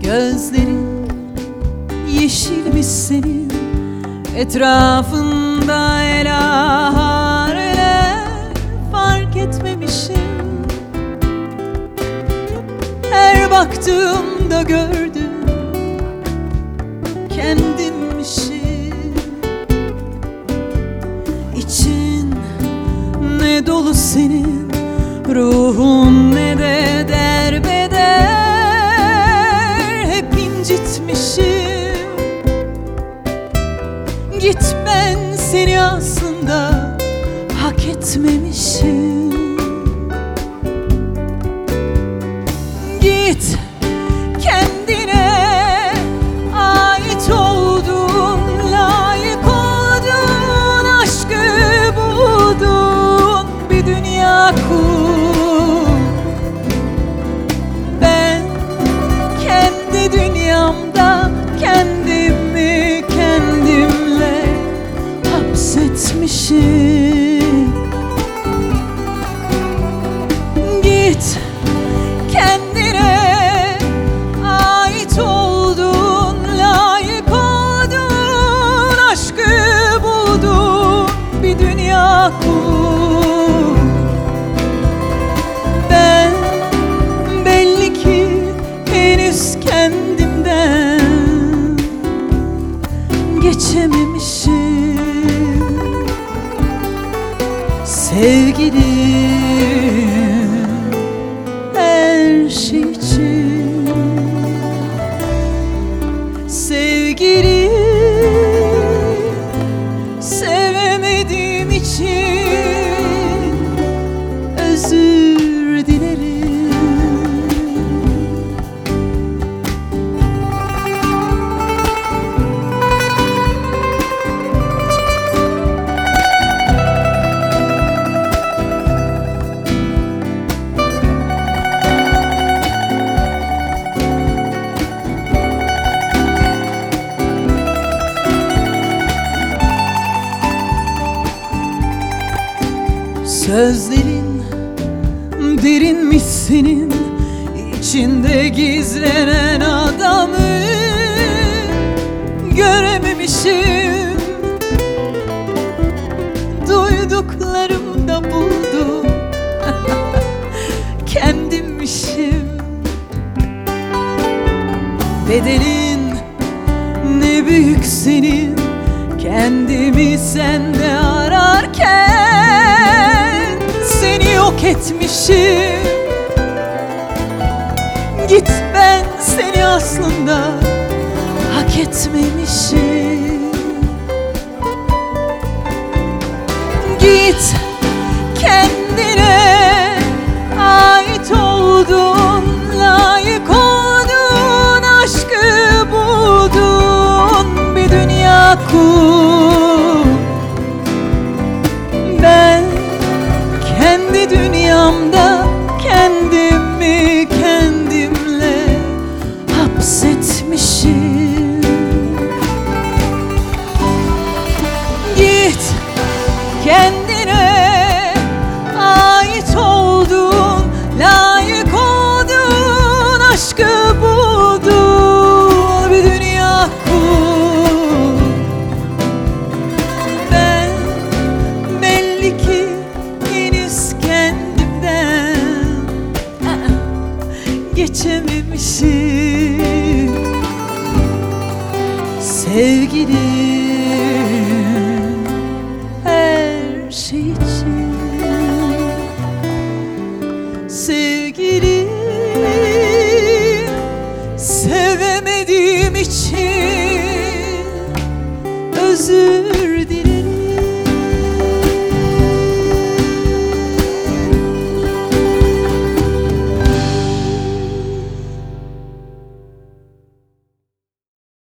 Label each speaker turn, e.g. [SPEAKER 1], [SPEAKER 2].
[SPEAKER 1] Gözlerin yeşilmiş senin, etrafında elahareler, fark etmemişim. Her baktığımda gördüm kendimmişim. İçin ne dolu senin, ruhun ne de derbeder, hep incitmişim. Git, ben seni aslında hak etmemişim. Git, kendine ait oldun, layık oldun, aşkı buldun, bir dünya kur. Ben kendi dünyamda kendimi kendimle hapsetmişim. Git, kendine ait oldun, layık oldun, aşkı buldun, bir dünya kur. Ben belli ki henüz kendimden geçememişim. Sevgilim, her şey için. Sevgilim, sevemediğim için özür dilerim. Sözlerin derinmiş senin, içinde gizlenen adamı görememişim. Duyduklarımda buldum kendimmişim. Bedelin ne büyük senin, kendimi sende ararken seni yok etmişim. Git, ben seni aslında hak etmemişim. Git, kendine ait oldun, layık oldun, aşkı buldun, bir dünya kur. Ben kendi dünyamda kendimi kendimle hapsetmişim. Git, kendine ait oldun, layık oldun, aşkı buldun, bir dünya kur. Ben belli ki henüz kendimden geçememişim. Sevgilim, her şey için. Sevgilim, sevemediğim için özür